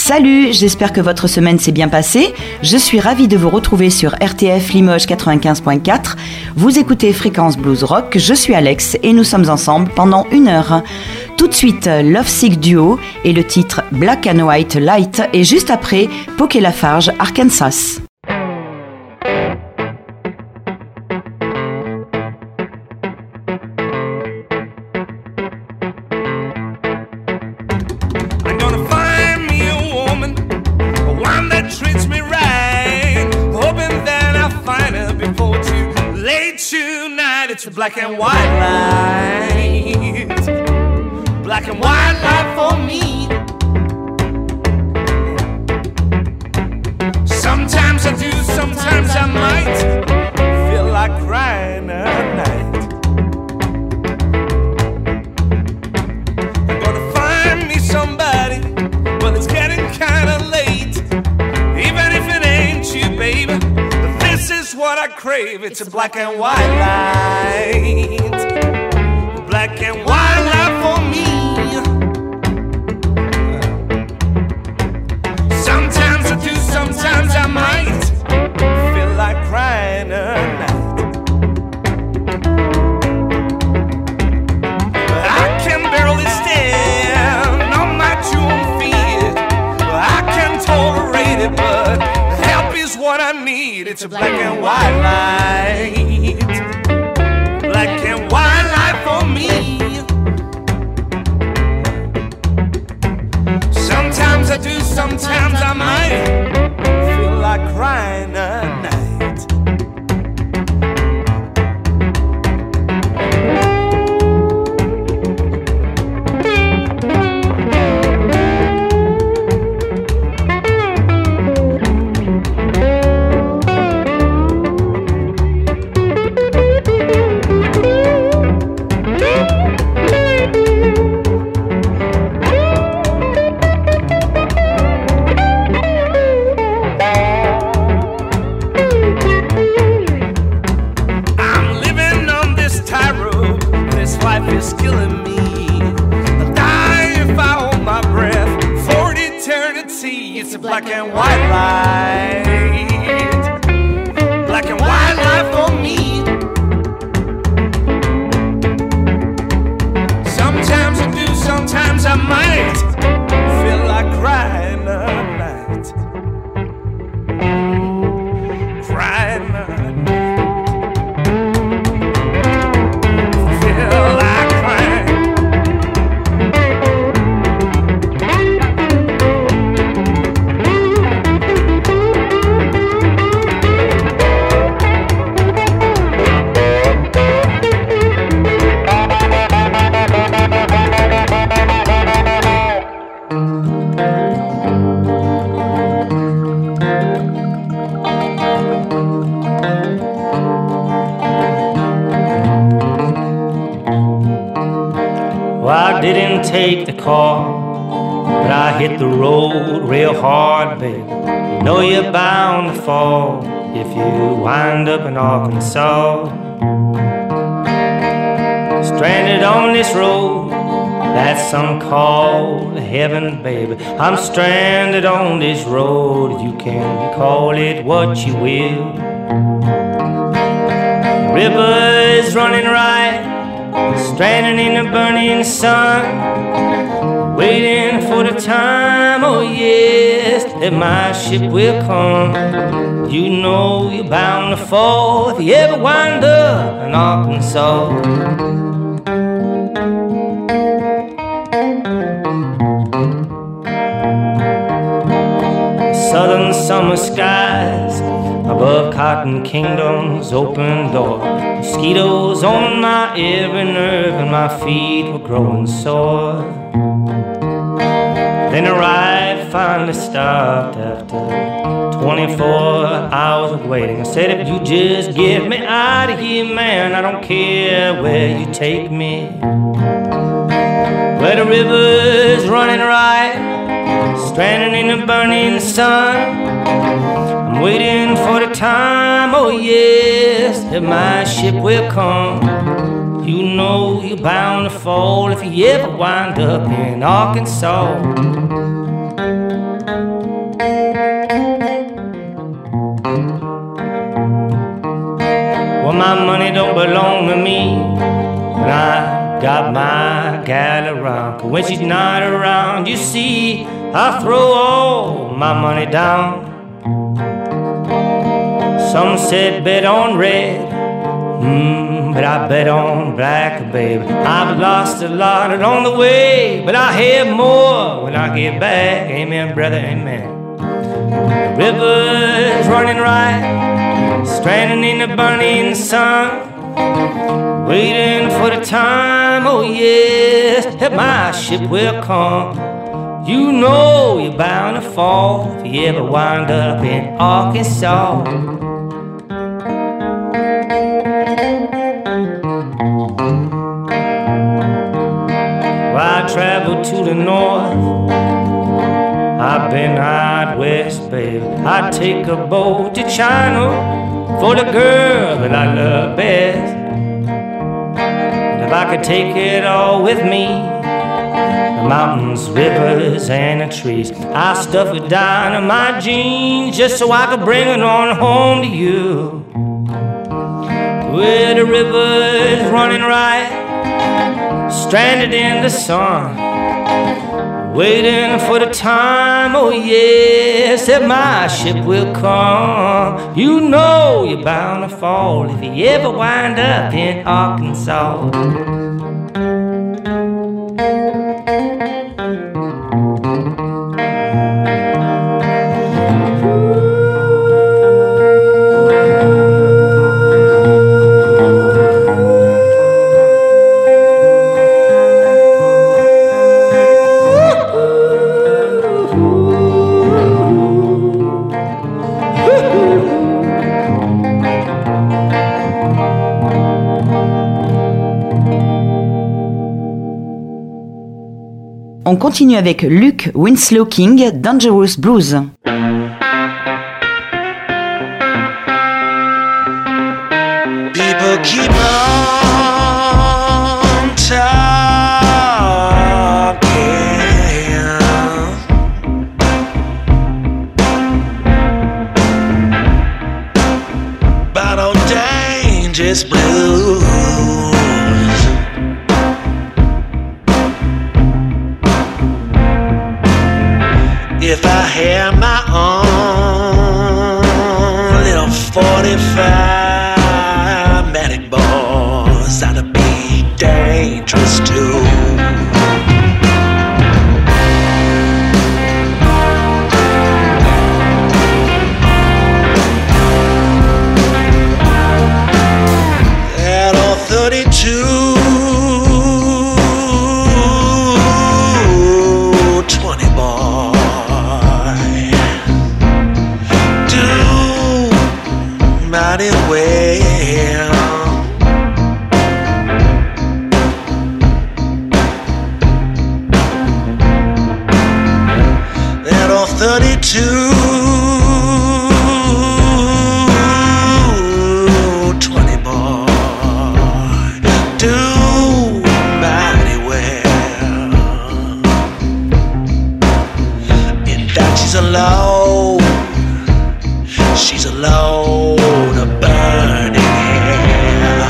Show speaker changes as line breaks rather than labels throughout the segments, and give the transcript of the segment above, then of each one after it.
Salut, j'espère que votre semaine s'est bien passée. Je suis ravie de vous retrouver sur RTF Limoges 95.4. Vous écoutez Fréquence Blues Rock, je suis Alex et nous sommes ensemble pendant 1 heure. Tout de suite, Love Sick Duo et le titre Black and White Light et juste après, Poké Lafarge, Arkansas.
It's a black and white light, black and white light for me. Sometimes I do, sometimes I might feel like crying at night. I'm gonna find me somebody, but it's getting kinda late. Even if it ain't you, baby, this is what I crave. It's a black and white light, black and white light for me. Sometimes I do, sometimes I might feel like crying at night. I can barely stand on my 2 feet. I can tolerate it, but help is what I need. It's a black and white light, black and white light for me. Sometimes I do, sometimes I might feel like crying at night. Black and white light, black and white light for me. Sometimes I do, sometimes I might feel like crying at night, crying at night. Feel like crying.
I didn't take the call, but I hit the road real hard, baby. You know you're bound to fall if you wind up in Arkansas. Stranded on this road, that's some call to heaven, baby. I'm stranded on this road, you can call it what you will. The river is running right, stranded in the burning sun, waiting for the time, oh yes, that my ship will come. You know you're bound to fall if you ever wind up in Arkansas. Southern summer skies above Cotton Kingdom's open door. Mosquitoes on my every nerve and my feet were growing sore. Then a ride finally stopped after 24 hours of waiting. I said, if you just get me out of here, man, I don't care where you take me. Where the river's running right, stranded in the burning sun. I'm waiting for the time, oh yes, that my ship will come. You know you're bound to fall if you ever wind up in Arkansas. money don't belong to me. And I got my gal around. 'Cause when she's not around, you see, I throw all my money down. Some said bet on red, but I bet on black, baby. I've lost a lot along the way, but I have more when I get back. Amen, brother, amen. The river's running right, stranded in the burning sun, waiting for the time, oh yes, that my ship will come. You know you're bound to fall if you ever wind up in Arkansas. I traveled to the north, I've been out west, baby. I take a boat to China for the girl that I love best. And if I could take it all with me, the mountains, rivers, and the trees, I stuff it down in my jeans just so I could bring it on home to you. Where the river's running right, stranded in the sun, waiting for the time, oh yes, that my ship will come. You know you're bound to fall if you ever wind up in Arkansas.
On continue avec Luke Winslow King, Dangerous Blues.
People keep on talking about all dangerous blues. If I had my own little 45 Matic boys, I'd be dangerous too. That old 32 20 boy mighty well. That old 32 20 boy do mighty well. In fact, she's alone. She's alone, a burning hell.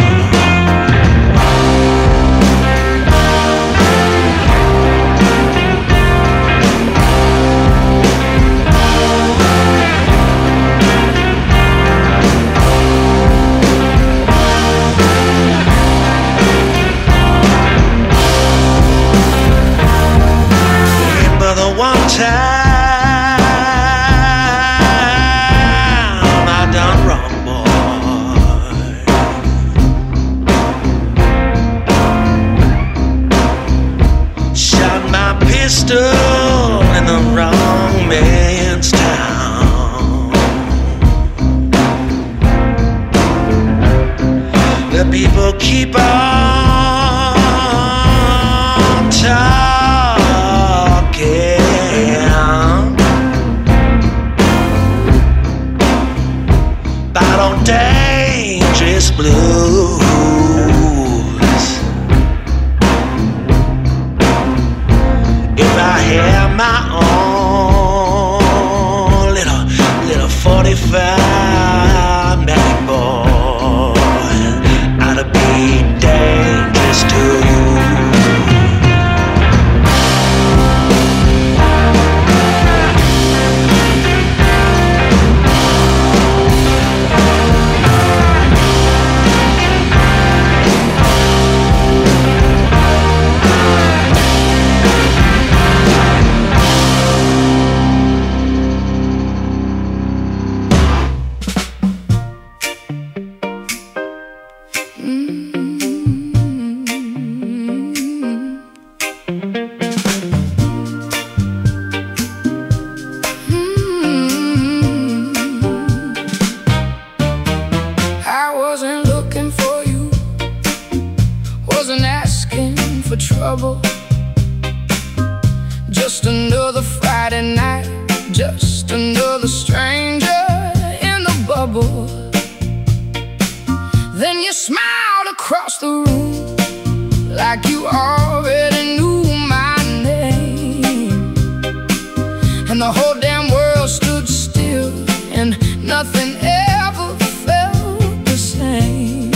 Remember the one time in the wrong man's town. The people keep on talking about all dangerous blues. If I
just another stranger in the bubble. Then you smiled across the room like you already knew my name. And the whole damn world stood still and nothing ever felt the same.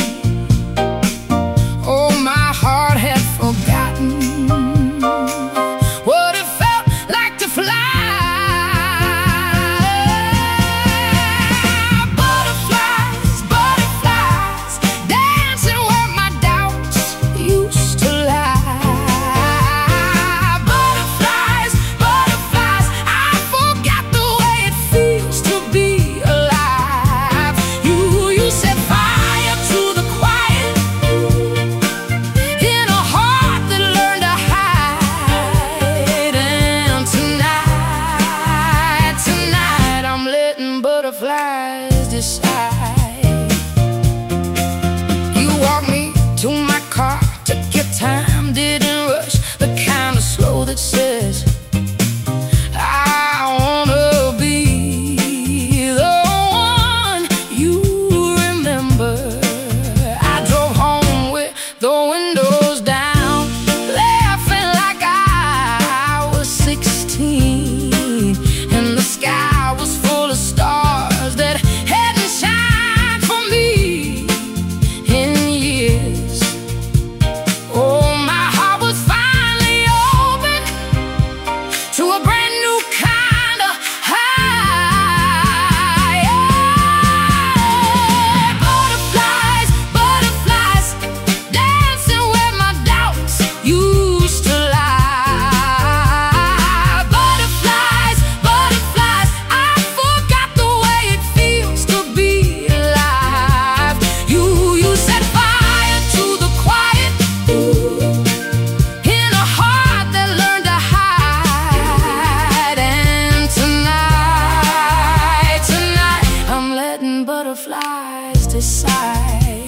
Oh, my heart had forgotten what it felt like to fly. Butterflies, butterflies, dancing where my doubts used to lie. Butterflies, butterflies, I forgot the way it feels to be alive. You set fire to the quiet in a heart that learned to hide. And tonight, tonight, I'm letting butterflies decide. You walked me to my car, took your time, didn't rush, the kind of slow that says I wanna be the one you remember. I drove home with the windows down, laughing like I was 16, and the sky was full of stars that hadn't shined for me in years. Oh, my heart was finally open to a brand new kind of high. Yeah. Butterflies, butterflies, dancing where my doubts used to lie. Butterflies, butterflies, I forgot the way it feels to be alive. You set fire to the quiet in a heart that learned to hide. And tonight, tonight, I'm letting butterflies decide.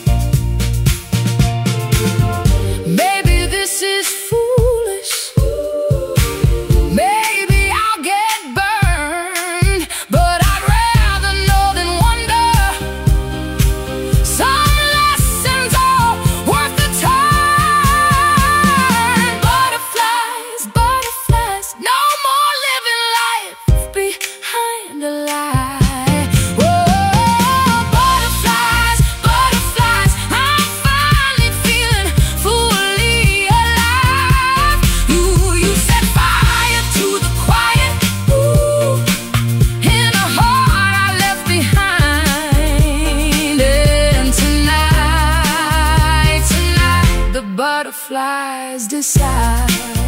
Maybe this is foolish, maybe I'll get burned, but I'd rather know than wonder. Some lessons are worth the turn. Butterflies, butterflies, no more living life behind a lie. Whoa, butterflies, butterflies, I'm finally feeling fully alive. You set fire to the quiet, ooh, in a heart I left behind. And tonight, tonight, the butterflies decide.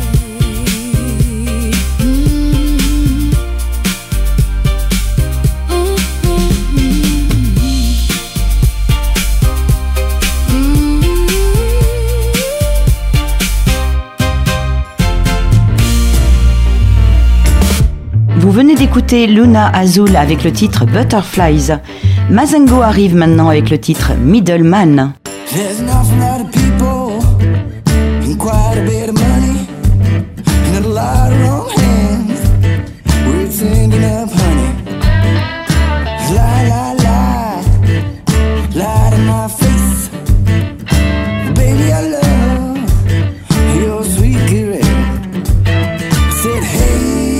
Vous venez d'écouter Luna Azul avec le titre Butterflies. Mazengo arrive maintenant avec le titre Middleman.
There's an awful lot of people and quite a bit of money and a lot of wrong hands where it's ending up, honey. Lie, lie, lie, lie to my face. Baby, I love your sweet caress. I said, hey,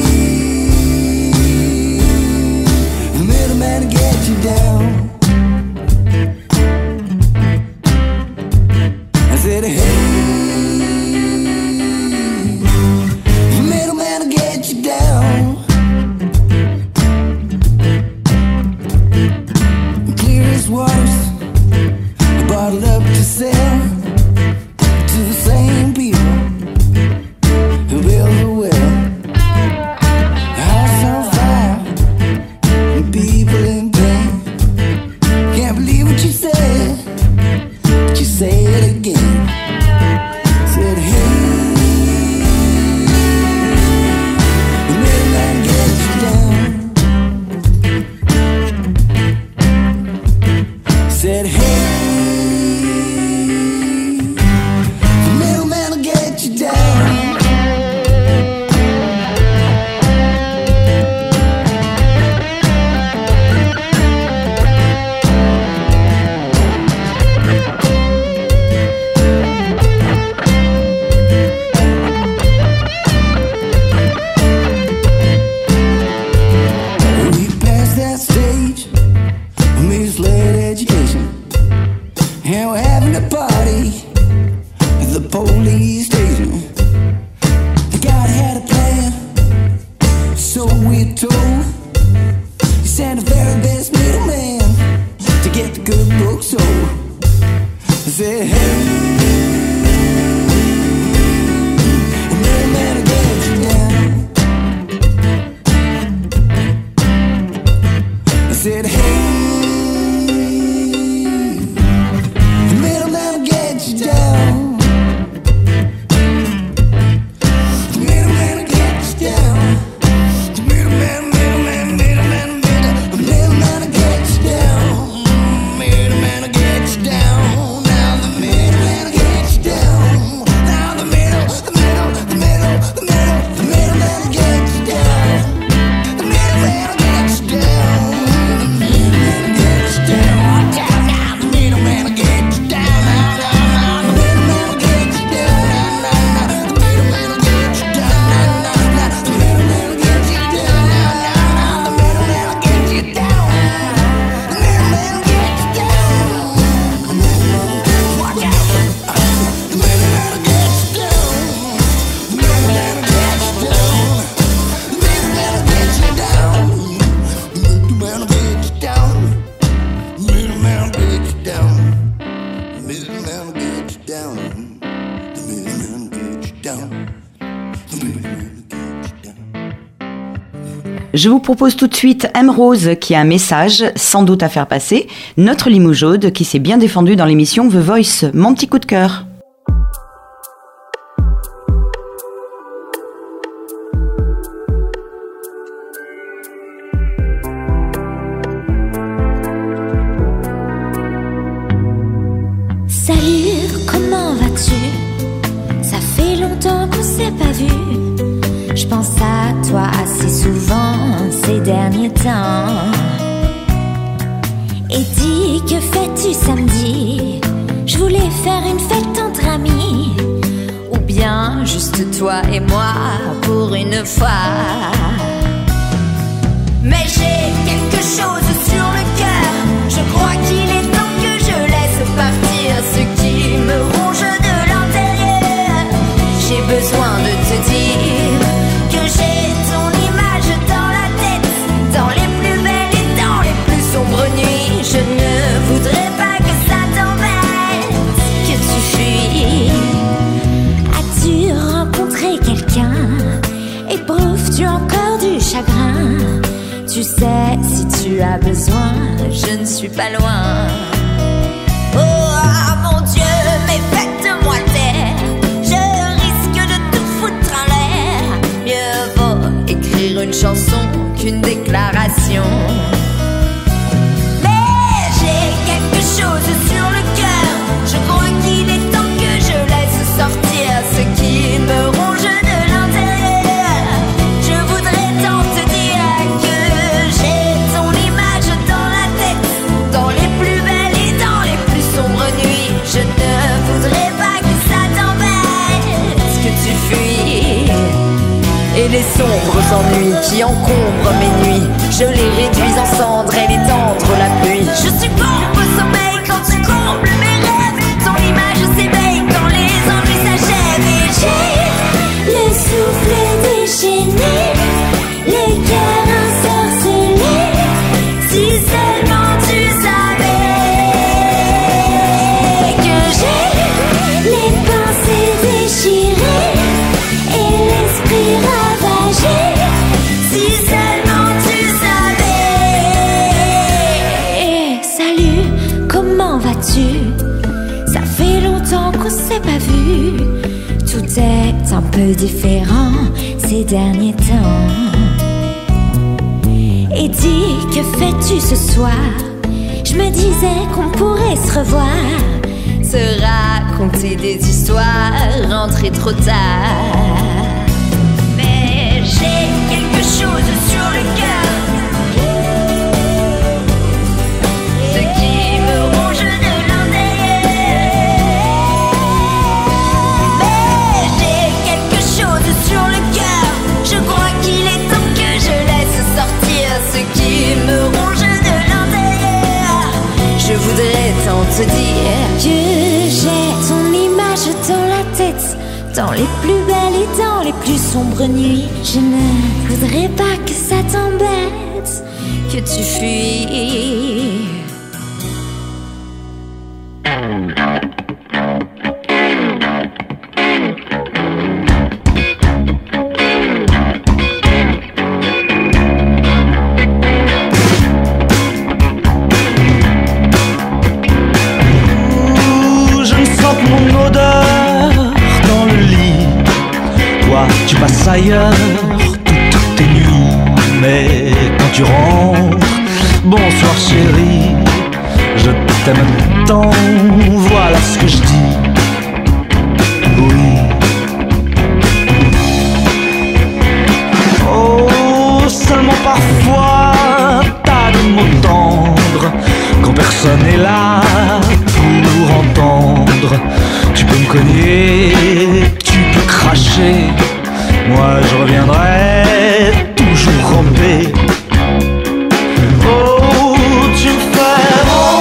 the middleman will get you down. I said, hey, we're told. You sent the very best middleman to get the good book sold. I said, hey, the middleman will get you down. I said, hey, the middleman will get you down. The middleman will get you down. The middleman will get you down. Middleman will get you down. Now the middleman will get you down. Now the middleman will get you down. The middleman will get you down. The middleman will get you down. Now the middleman will get you down. The middleman will get you down. The middleman will get you down. The middleman will get you down. The middleman will get you down. The middleman will get you down. Watch out! The middleman will get you down. The middleman will get you down. The middleman will get you down. The middleman will get you down. The middleman will get you down. The middleman will get you down. The middleman will get you down. The middleman will get you down.
Je vous propose tout de suite M. Rose qui a un message sans doute à faire passer. Notre Limougeaude qui s'est bien défendue dans l'émission The Voice. Mon petit coup de cœur.
Salut, comment vas-tu? Ça fait longtemps qu'on s'est pas vu. Je pense à toi assez souvent ces derniers temps. Et dis, que fais-tu samedi? Je voulais faire une fête entre amis. Ou bien juste toi et moi pour une fois. Mais j'ai quelque chose sur le cœur. Je crois qu'il est temps que je laisse partir ce qui me ronge de l'intérieur. J'ai besoin de te dire que j'ai ton image dans la tête, dans les plus belles et dans les plus sombres nuits. Je ne voudrais pas que ça t'embête, que tu fuis. As-tu rencontré quelqu'un? Éprouves-tu encore du chagrin? Tu sais, si tu as besoin, je ne suis pas loin. Oh mon Dieu, mais faites-moi taire. Je risque de tout foutre en l'air. Mieux vaut écrire une chanson qu'une déclaration. Mais j'ai quelque chose sur le cœur. Je crois qu'il est temps que je laisse sortir ce qui me ronge de l'intérieur. Je voudrais tant te dire que j'ai ton image dans la tête, dans les plus belles et dans les plus sombres nuits. Je ne voudrais pas que ça t'embête, que tu fuis. Et les sombres ennuis qui encombrent mes nuits, je les réduis en cendres et les tendre la pluie. Je succombe au sommeil quand tu combles mes rêves. Ton image s'éveille quand les ennuis s'achèvent. Et j'ai le souffle déchaîné, les cœurs ensorcelés. Si seulement tu savais que j'ai les pensées déchirées et l'esprit ravagé. Si seulement tu savais. Salut, comment vas-tu? Ça fait longtemps qu'on s'est pas vu. Tout est un peu différent ces derniers temps. Et dis, que fais-tu ce soir? Je me disais qu'on pourrait se revoir, se raconter des histoires, rentrer trop tard. Mais j'ai quelque chose sur le cœur, ce qui me ronge de l'intérieur. Mais j'ai quelque chose sur le cœur. Je crois qu'il est temps que je laisse sortir ce qui me ronge de l'intérieur. Je voudrais tant te dire que j'ai ton image dans la tête, dans les plus belles et dans les plus sombres nuits. Je ne voudrais pas que ça t'embête, que tu fuis.
Mon odeur dans le lit. Toi, tu passes ailleurs toutes tes nuits. Mais quand tu rentres, bonsoir chérie, je t'aime tant, voilà ce que je dis. Oui. Oh, seulement parfois t'as des mots tendres quand personne n'est là pour entendre. Tu peux me cogner, tu peux cracher, moi je reviendrai toujours ramper. Oh, tu me fais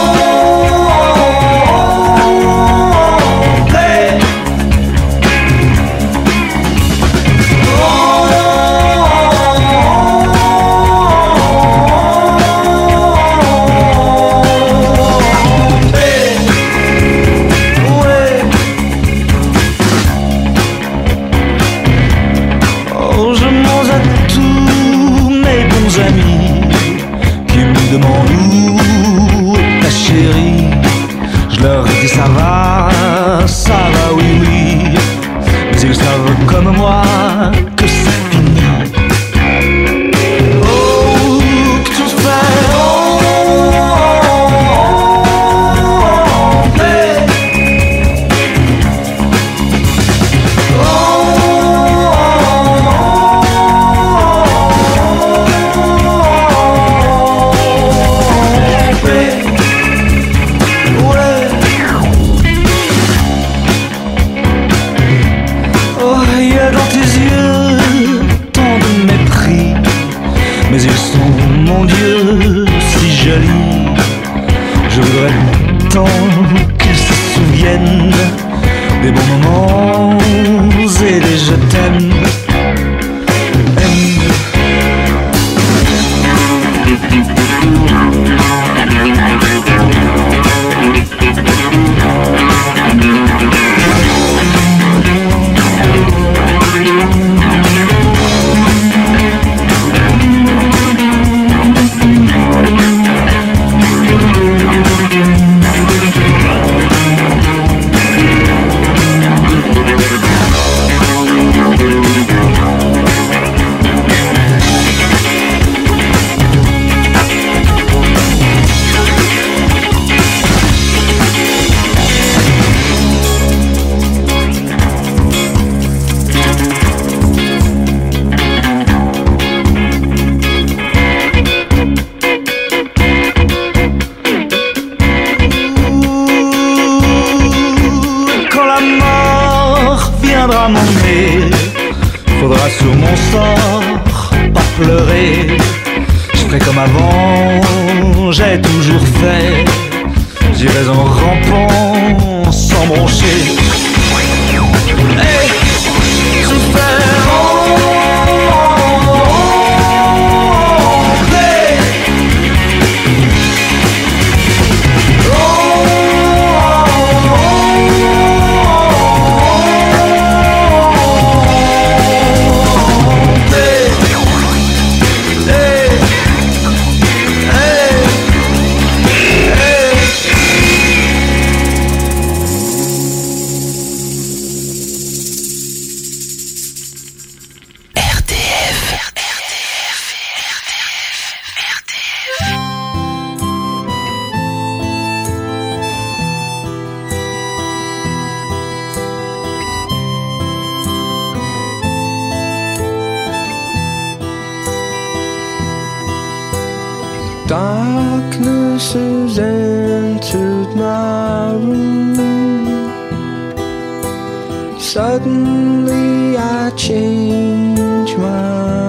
ça va, oui, oui. Mais ils savent comme moi que c'est fini. Oh, que tu fais mon Dieu, si joli. Je voudrais tant qu'ils se souviennent des bons moments et des je t'aime. Faudra sur mon sort pas pleurer. Je ferai comme avant, j'ai toujours fait. J'irai en rampant sans broncher. Hey, je fais Darkness has entered my room. Suddenly I change my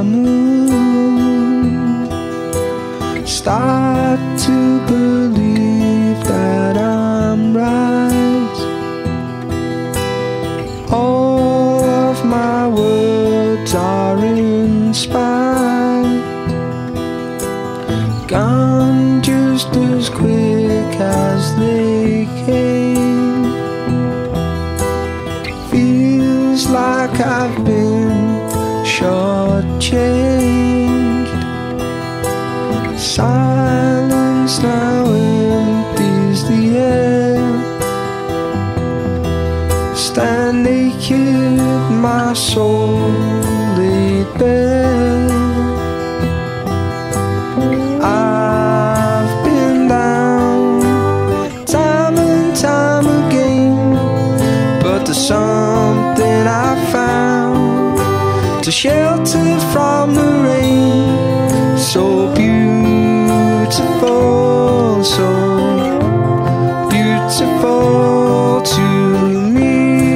mood. Start to believe that I'm right. All of my words are in
gone just as quick as they came. Feels like I've been shortchanged. Silence now empties the air. Stand naked, my soul laid bare. I've been down time and time again, but there's something I found to shelter from the rain. So beautiful, so beautiful to me.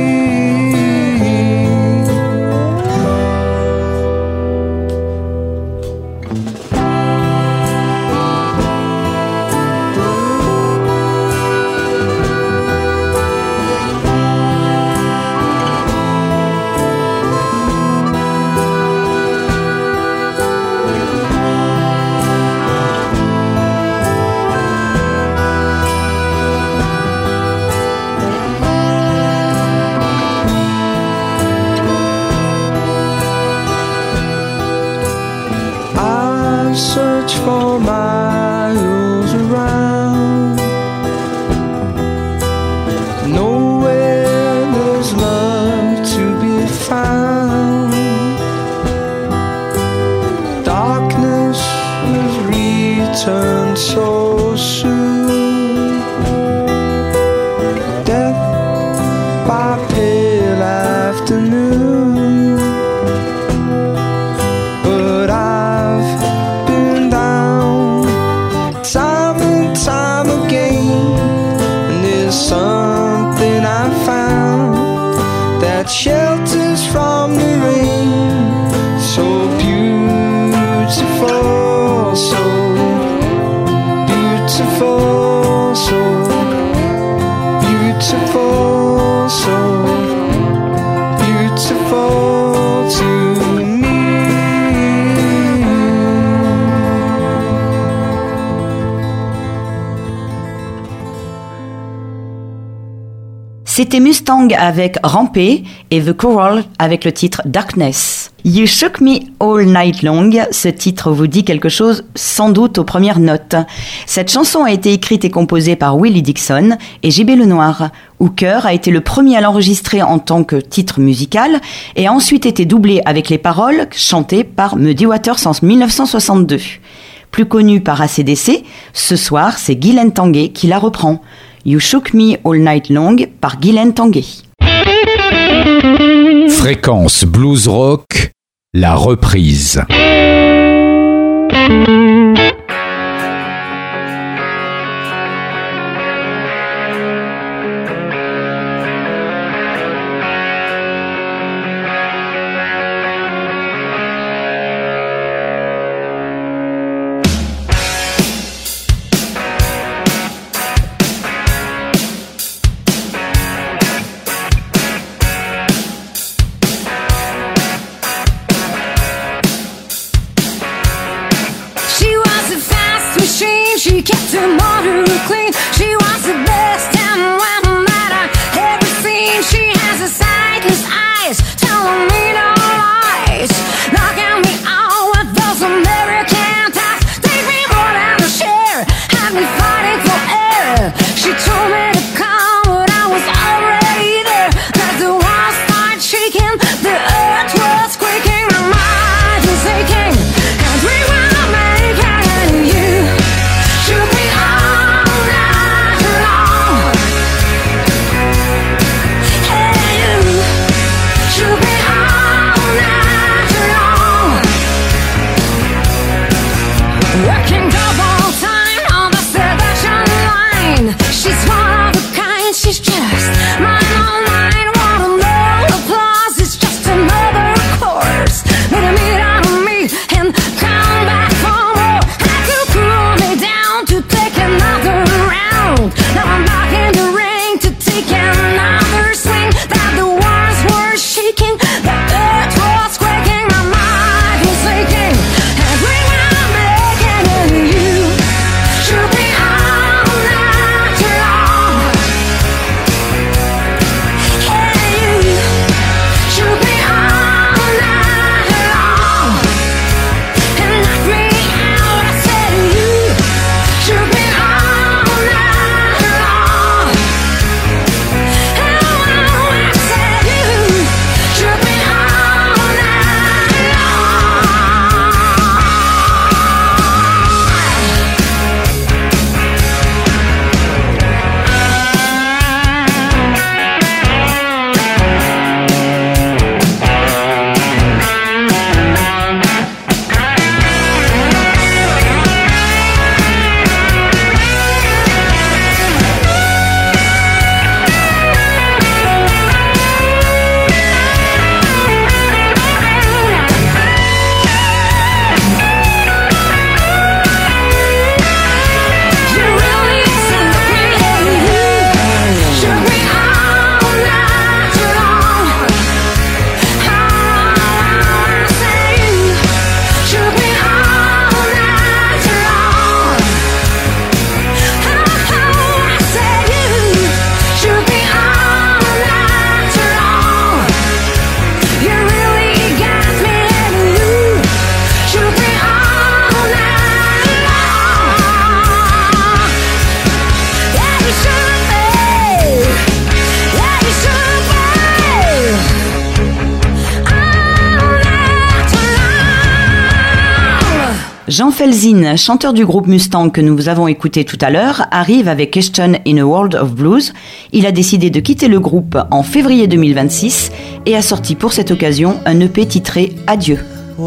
Search for miles around, nowhere there's love to be found. Darkness has returned so soon. Death by pale afternoon. But I've time and time again, and there's something I found that shelters from the rain. So beautiful, so beautiful, so beautiful, so beautiful to me.
C'était Mustang avec Ramper et The Coral avec le titre Darkness. You Shook Me All Night Long, ce titre vous dit quelque chose sans doute aux premières notes. Cette chanson a été écrite et composée par Willie Dixon et JB Lenoir. Hooker a été le premier à l'enregistrer en tant que titre musical et a ensuite été doublé avec les paroles chantées par Muddy Waters en 1962. Plus connu par AC/DC, ce soir c'est Guylaine Tanguay qui la reprend. You Shook Me All Night Long par Guylaine Tanguay.
Fréquence Blues Rock, la reprise.
She kept her motor clean. She was the best and one that I ever seen. She has a sightless eyes, telling me no lies. Knocking me out with those American ties. Take me more than a share, had me fighting for air. She told me to come, but I was already there. That the walls started shaking, the earth was quaking, my mind was aching. Can't we will make it, and you should be all night.
Jean Felzin, chanteur du groupe Mustang que nous avons écouté tout à l'heure, arrive avec Question in a World of Blues. Il a décidé de quitter le groupe en février 2026 et a sorti pour cette occasion un EP titré Adieu.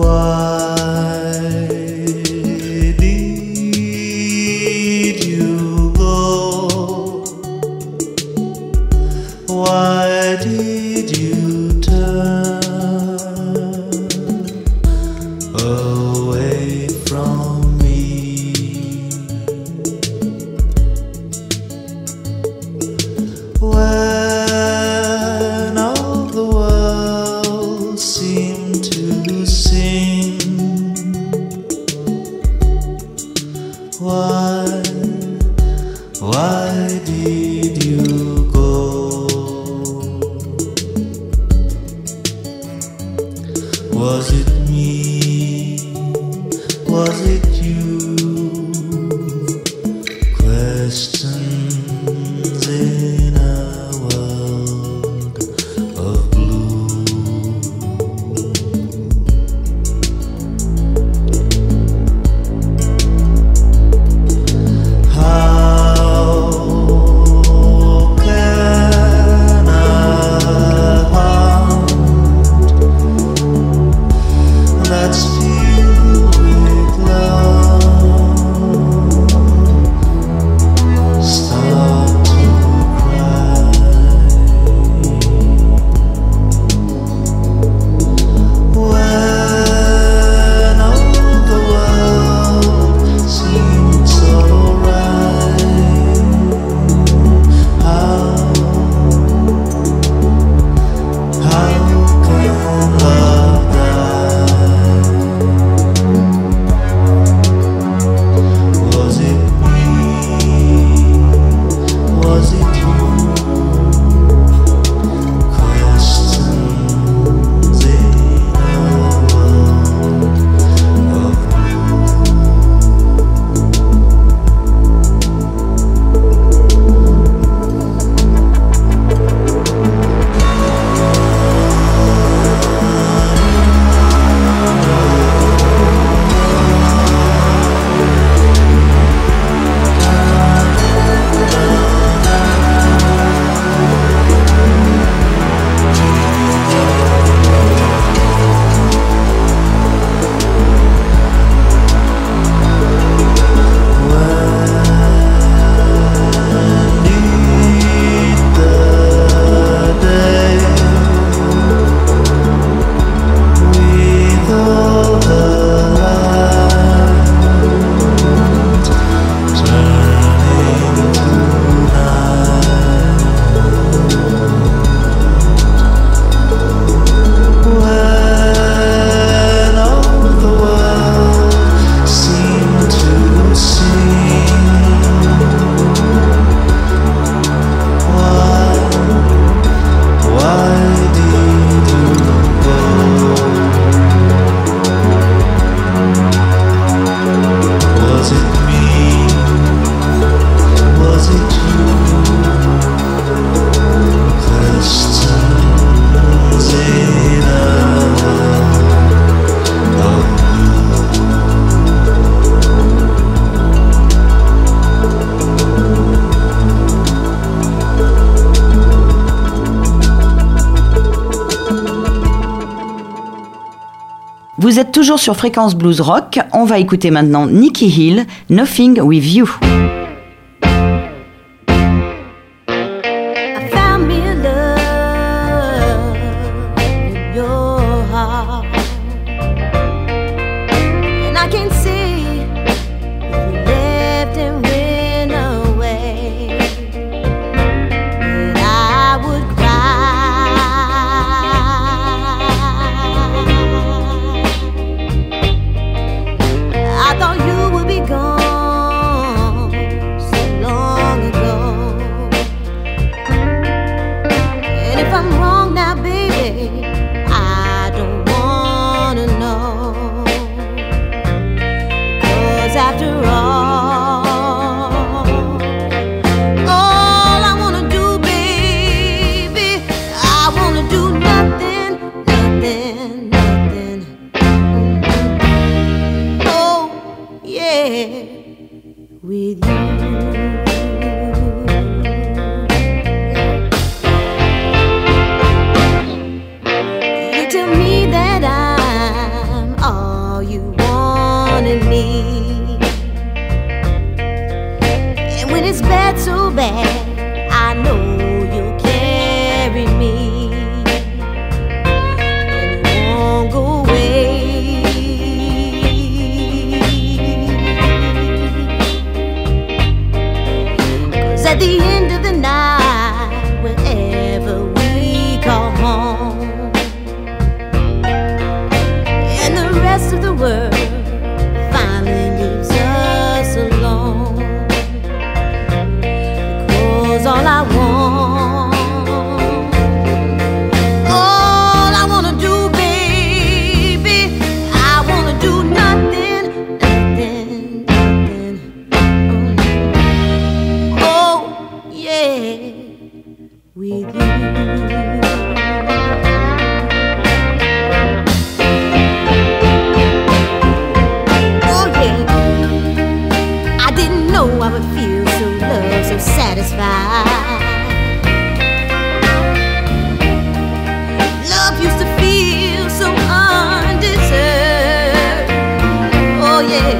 Why did you turn away from me? When all the world seemed to sing, why did you go? Was it me? Was it you? Questions in a world of blue. How can I hunt that's filled with love start to cry? When all the world seems so right, how can love die? Was it me? Was it you? Questions in a world of
Vous êtes toujours sur Fréquence Blues Rock. On va écouter maintenant Nikki Hill, Nothing With You.
I found me love in your heart, and I can see if you left and went away, that I would cry. I thought you would be gone there with you. You tell me that I'm all you want and need, and when it's bad, so bad, I know you'll carry me and you won't go away. 'Cause at the end of the night, wherever we call home, and the rest of the world finally leaves us alone, because all I want, all I wanna do, baby, I wanna do nothing, nothing, nothing. Oh, yeah, with you. Oh, yeah, I didn't know I would feel so loved, so satisfied. Love used to feel so undeserved. Oh yeah,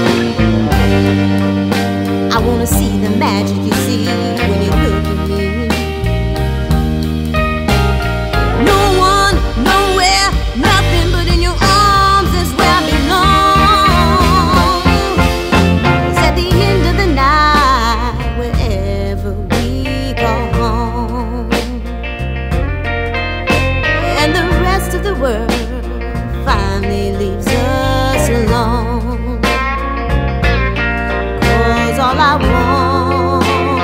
I wanna see the magic you see when you look at me. No one, nowhere, nothing but in your arms is where I belong. 'Cause at the end of the night, wherever we go home, and the rest of the world finally leaves us alone, 'cause all I want,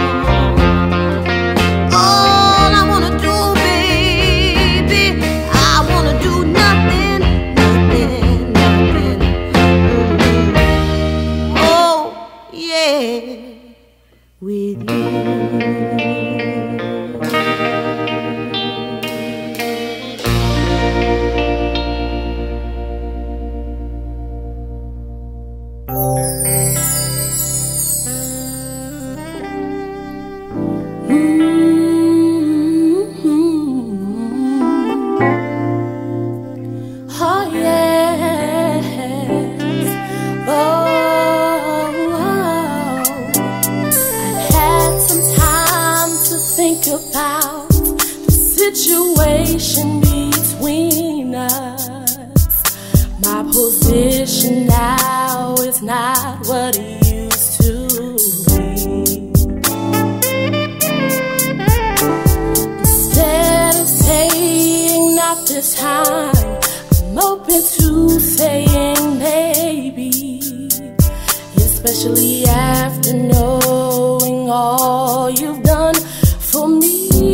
all I wanna do, baby, I wanna do nothing, nothing, nothing. Oh, yeah, with you. Oh yes, I've had some time to think about the situation between us. My position now is not what it used to be. Instead of saying not this time, I'm open to saying maybe, especially after knowing all you've done for me.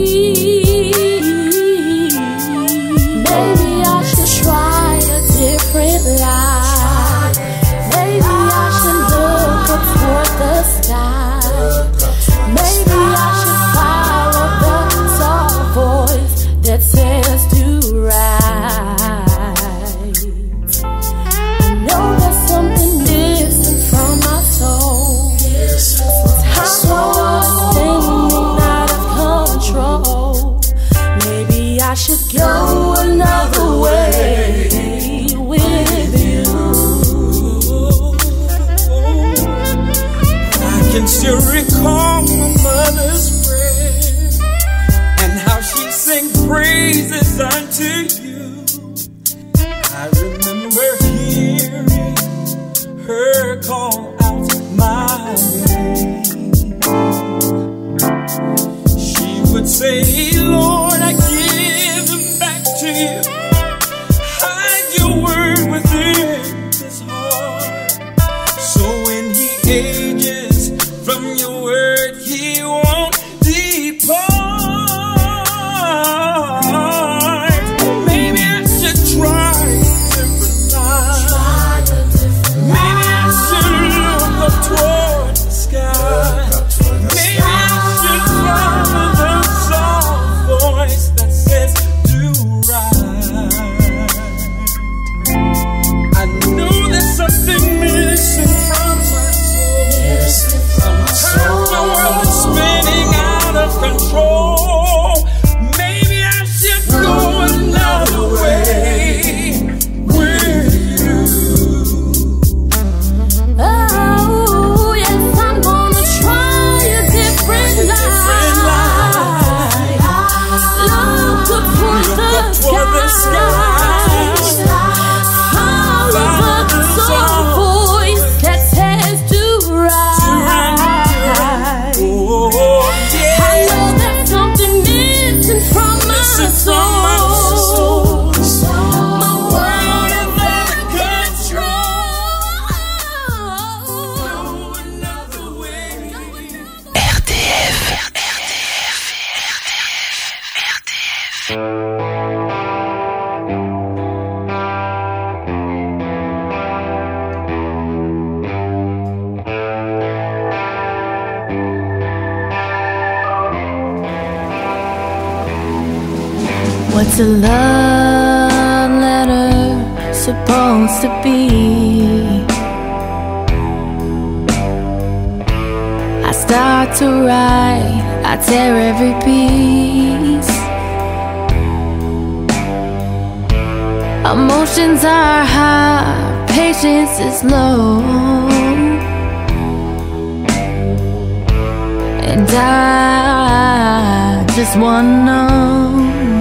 Maybe I should try a different line. Maybe I should look up toward the sky. Maybe I should follow the soft voice that says do right. I know there's something missing from my soul. Sometimes I was spinning out of control. Maybe I should go another way with you.
I can still recall my mother's prayer and how she sang praises unto you. I remember hearing her call out my name. She would say, Lord, I give them back to you. Hide your word within his heart, so when he ages from your word, he won't depart. Maybe I should try a different line. Maybe I should look up toward the sky. Maybe I should follow the soft voice that says do right. I know there's something missing from my
What's a love letter supposed to be? I start to write, I tear every piece. Emotions are high, patience is low, and I just wanna know,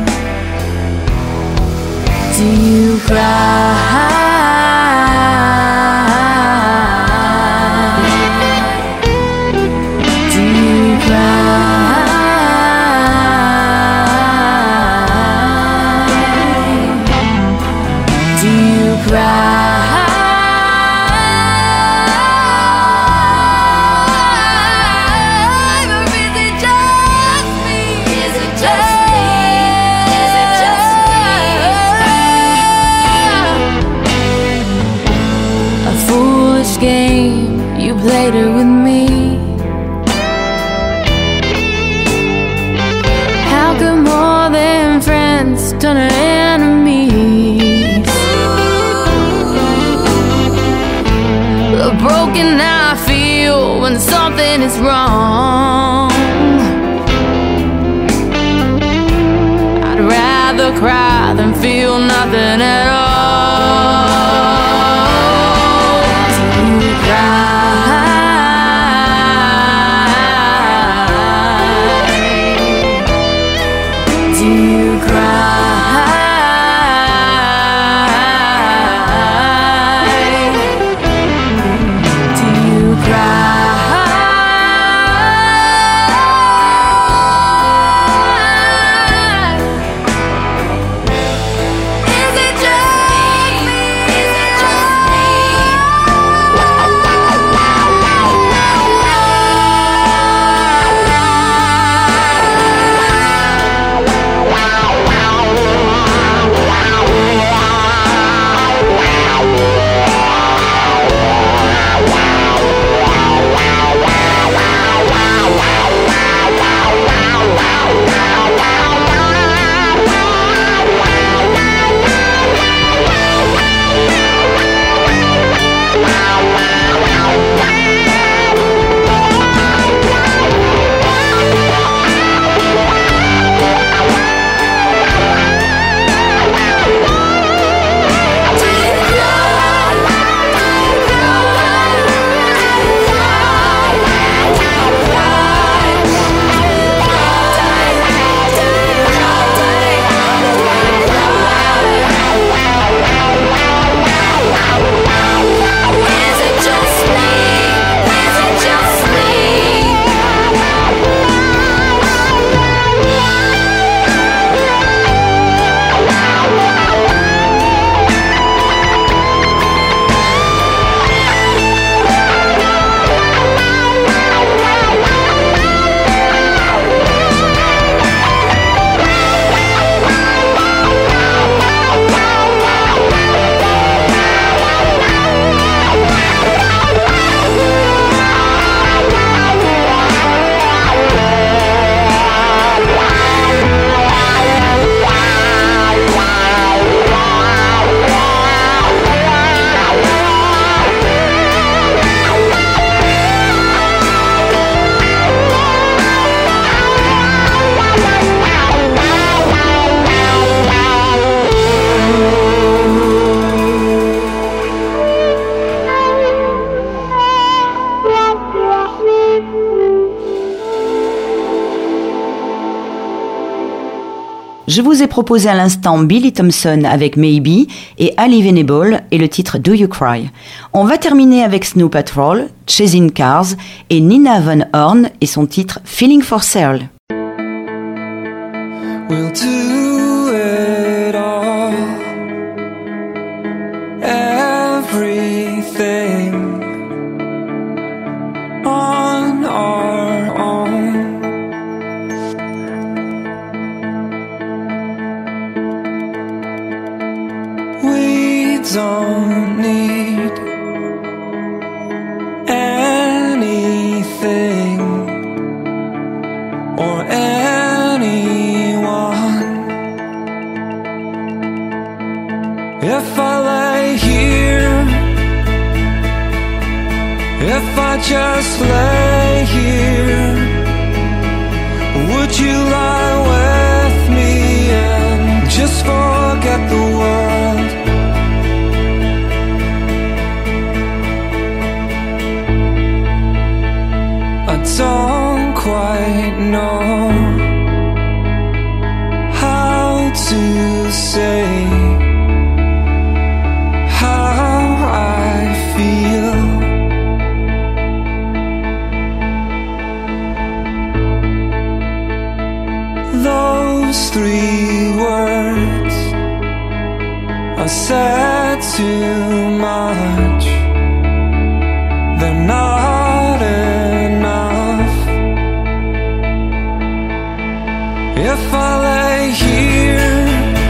do you cry? Do you cry? Do you cry? Or is it just me? Is it just me? Is it just me? A foolish game, you played it with me. How could more than friends turn to enemies? The broken I feel when something is wrong. I'd rather cry than feel nothing at all. Do you cry? Do you cry? Do you cry? Is it just me? Is it just me? Is it just me? Is it just me?
Je vous ai proposé à l'instant Billy Thompson avec Maybe et Ali Venable et le titre Do You Cry. On va terminer avec Snow Patrol, Chasing Cars et Nina Von Horn et son titre Feeling for Sale.
We'll do it all. Everything on our own. We don't need anything or anyone.
If I just lay here, would you lie with me and just forget the world? I don't quite know how to say how I feel. Those 3 words are said too much. They're not enough. If I lay here,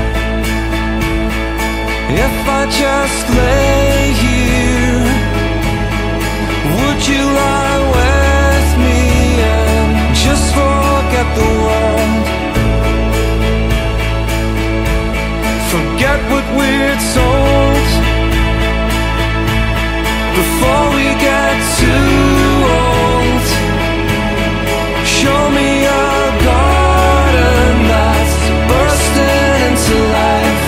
if I just lay here, would you lie with me and just forget the world? Forget what we're told before we get too old. Show me a garden that's bursting into life.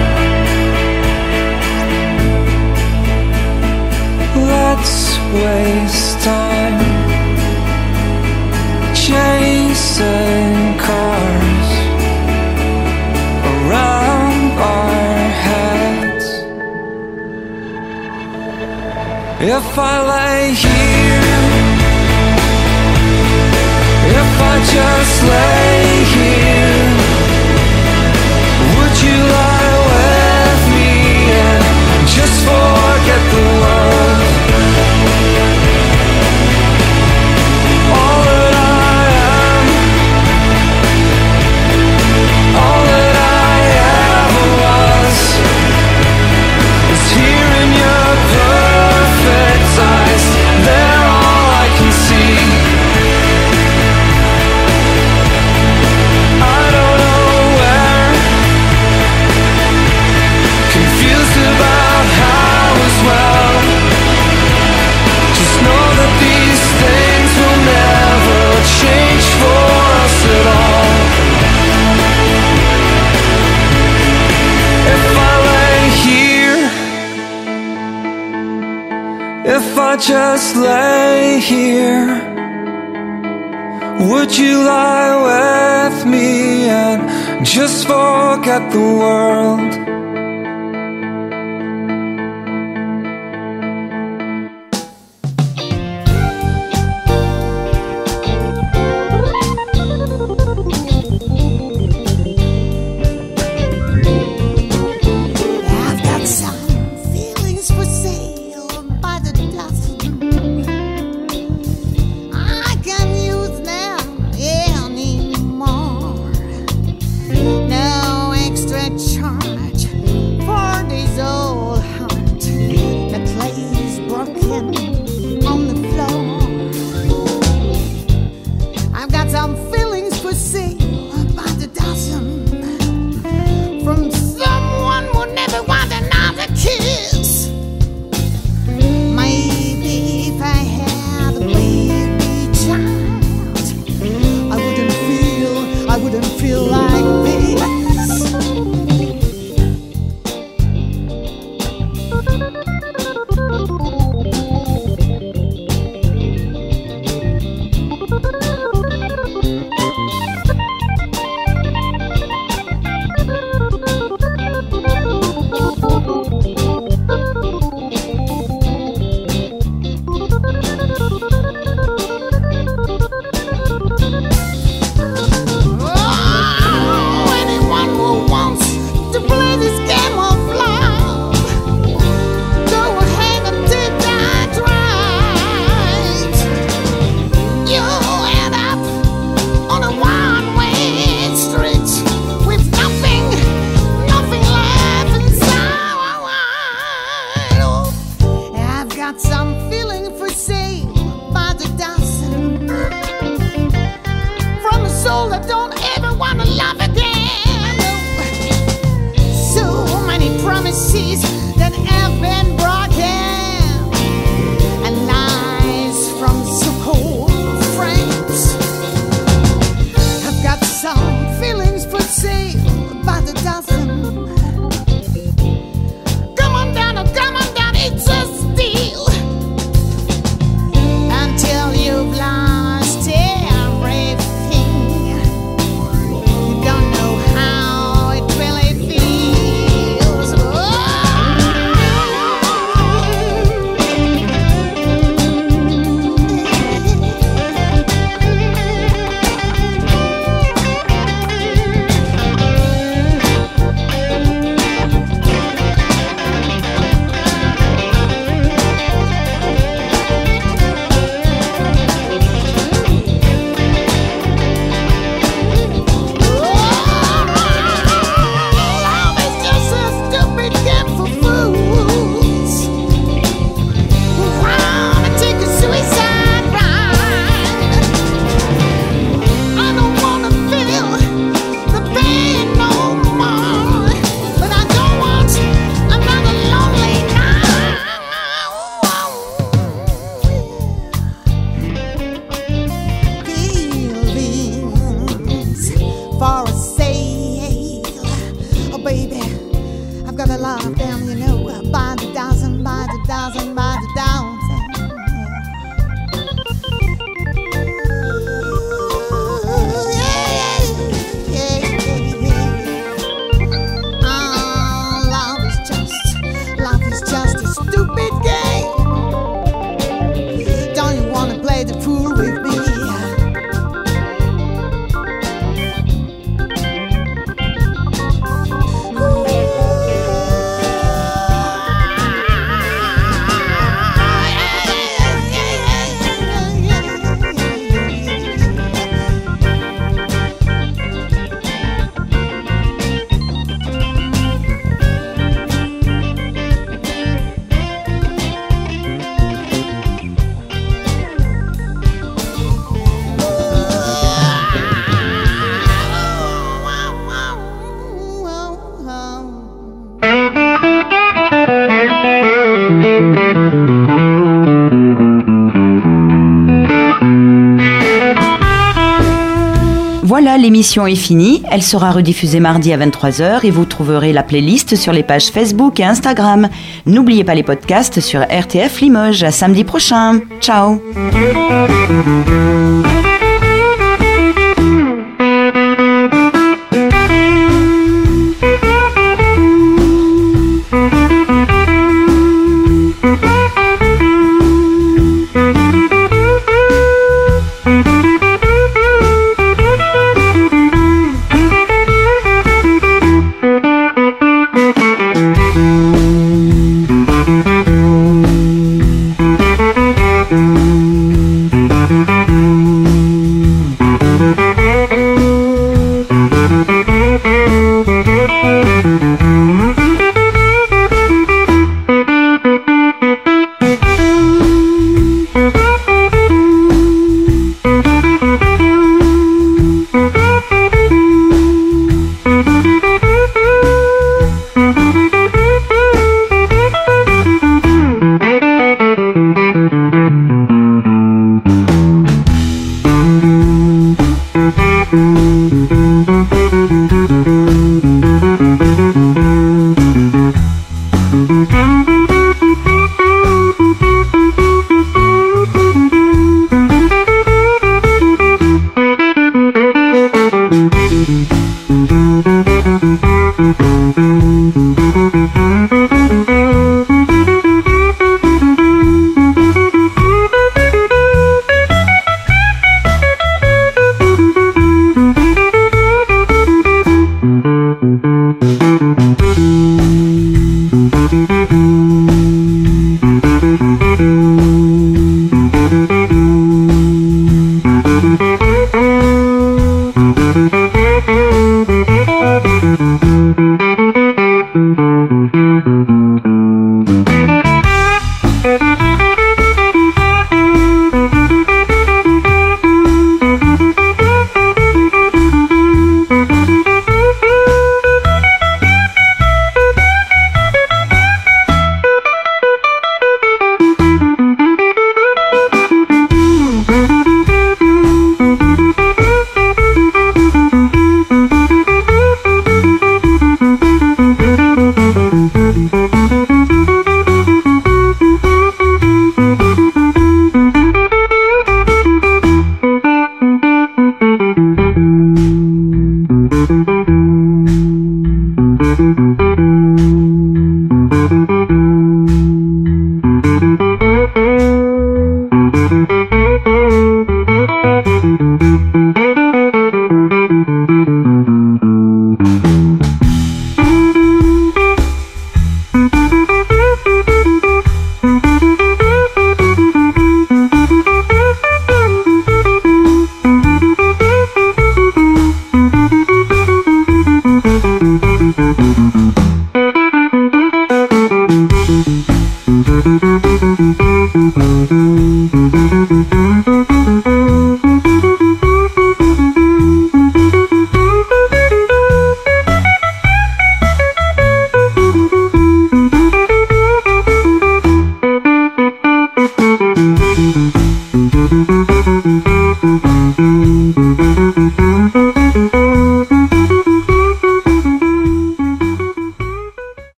Let's waste time chasing cars around our heads. If I lay here, if I just lay here, would you lie with me and just forget the world? All that I am, all that I ever was, is here in your perfect eyes. They're all I can see. I don't know where, confused about how as well. Just know that these things will never change for us at all. If I lay here, if I just lay here, would you lie with me and just forget the world?
I've got some feelings for sale by the dozen. I can use them anymore. No extra charge for this old heart that plays broken on the floor. I've got some feelings for sale by the dozen from someone who never want another kiss. Maybe if I had a baby child, I wouldn't feel like this. Anyone who wants to play this game of love, go ahead and take that right. You'll end up on a one-way street with nothing left inside. Oh, I've got some feeling for sale by the dozen from a soul that don't ever wanna love again. So many promises that have been broken, and I
Voilà, l'émission est finie. Elle sera rediffusée mardi à 23h et vous trouverez la playlist sur les pages Facebook et Instagram. N'oubliez pas les podcasts sur RTF Limoges. À samedi prochain. Ciao.